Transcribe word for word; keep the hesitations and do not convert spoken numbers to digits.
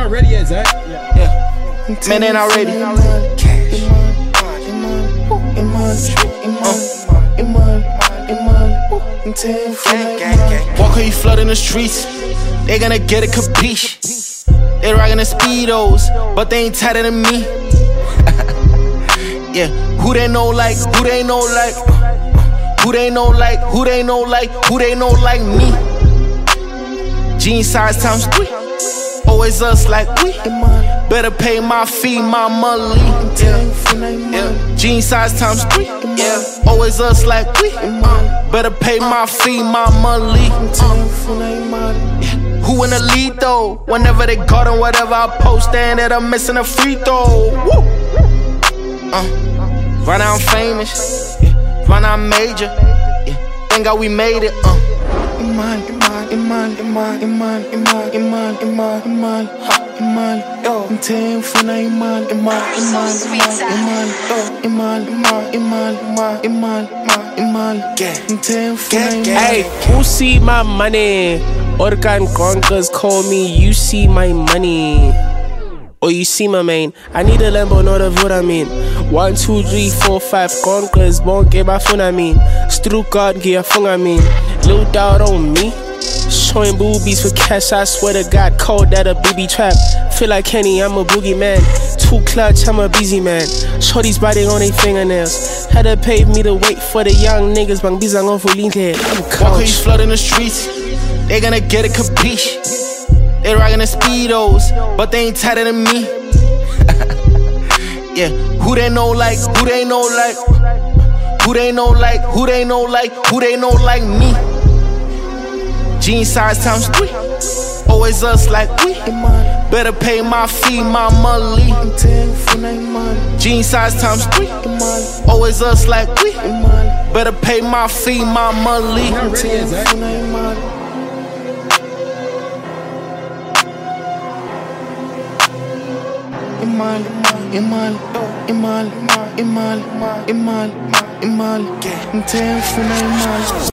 not ready yet, Zach. Yeah. yeah. Man, they not ready. Cash. Walk how you flood in the streets. They gonna get a capiche. They rockin' the speedos, but they ain't tighter than me. Yeah, who they know like, who they know like, who they know like, who they know like, who they know like me. Jean size times three, always us like we. Better pay my fee, my monthly. Yeah, yeah. Jean size times three, yeah, always us like we. Uh, better pay my fee, my monthly. Uh, yeah. Who in the lead though? Whenever they got on whatever I post, and that I'm missing a free throw. Woo. Uh, right now I'm famous, yeah. Right now I'm major, yeah. Thank God we made it. Uh. Iman, Iman, Iman, Iman, Iman, Iman, Iman, Iman, Iman, Iman, yo. I'm telling for na Iman, Iman, Iman, Iman, Iman, Iman, Iman, Iman, Iman, Iman, I'm telling for na Iman. Hey, who see my money? Orkan Gronkers call me, you see my money. Or you see my main, I need a Lambo, not a vote, I mean. One, two, three, four, five, Gronkers, bonke ba phone, I mean. Strucard, get a phone, I mean. Little doubt on me. Showing boobies for cash, I swear to God, cold that a baby trap. Feel like Kenny, I'm a boogie man. Too clutch, I'm a busy man. Shorty's biting on their fingernails. Had to pay me to wait for the young niggas, bang bizang on for lean head. Walk how you flood in the streets, they gonna get a capiche. They rockin' the speedos, but they ain't tighter than me. Yeah, who they know like, who they know like, who they know like, who they know like, who they know like me. Jean size times three, always us like we. Better pay my fee, my monthly. Jean size times three, always us like we. Better pay my fee, my monthly. Not ready yet, Zach. Iman, Iman, Iman, Iman, Iman, Iman, Iman, Iman,